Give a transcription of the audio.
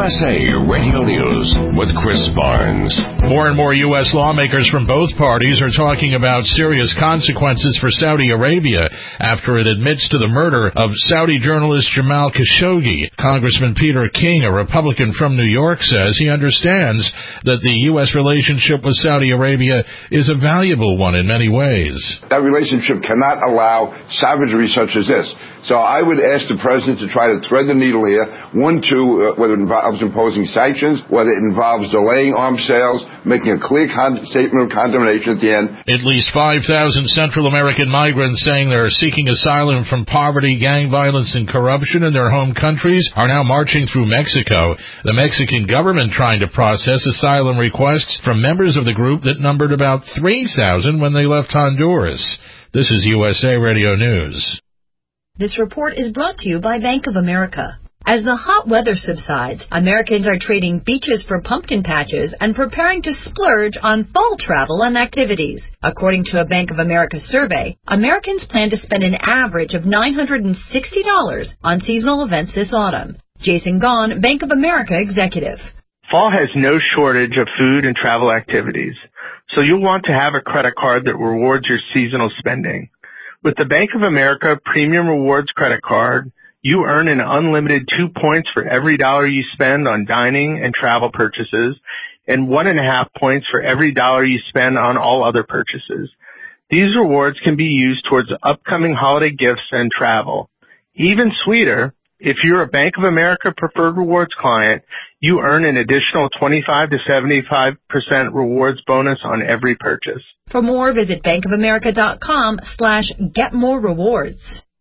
USA Radio News with Chris Barnes. More and more U.S. lawmakers from both parties are talking about serious consequences for Saudi Arabia after it admits to the murder of Saudi journalist Jamal Khashoggi. Congressman Peter King, a Republican from New York, says he understands that the U.S. relationship with Saudi Arabia is a valuable one in many ways. That relationship cannot allow savagery such as this. So I would ask the president to try to thread the needle here. One, whether it involves imposing sanctions, whether it involves delaying arms sales, making a clear statement of condemnation at the end. At least 5,000 Central American migrants saying they're seeking asylum from poverty, gang violence, and corruption in their home countries are now marching through Mexico. The Mexican government trying to process asylum requests from members of the group that numbered about 3,000 when they left Honduras. This is USA Radio News. This report is brought to you by Bank of America. As the hot weather subsides, Americans are trading beaches for pumpkin patches and preparing to splurge on fall travel and activities. According to a Bank of America survey, Americans plan to spend an average of $960 on seasonal events this autumn. Jason Gaughan, Bank of America executive. Fall has no shortage of food and travel activities, so you'll want to have a credit card that rewards your seasonal spending. With the Bank of America Premium Rewards credit card, you earn an unlimited 2 points for every dollar you spend on dining and travel purchases, and 1.5 points for every dollar you spend on all other purchases. These rewards can be used towards upcoming holiday gifts and travel. Even sweeter, if you're a Bank of America Preferred Rewards client, you earn an additional 25 to 75% rewards bonus on every purchase. For more, visit bankofamerica.com/getmorerewards.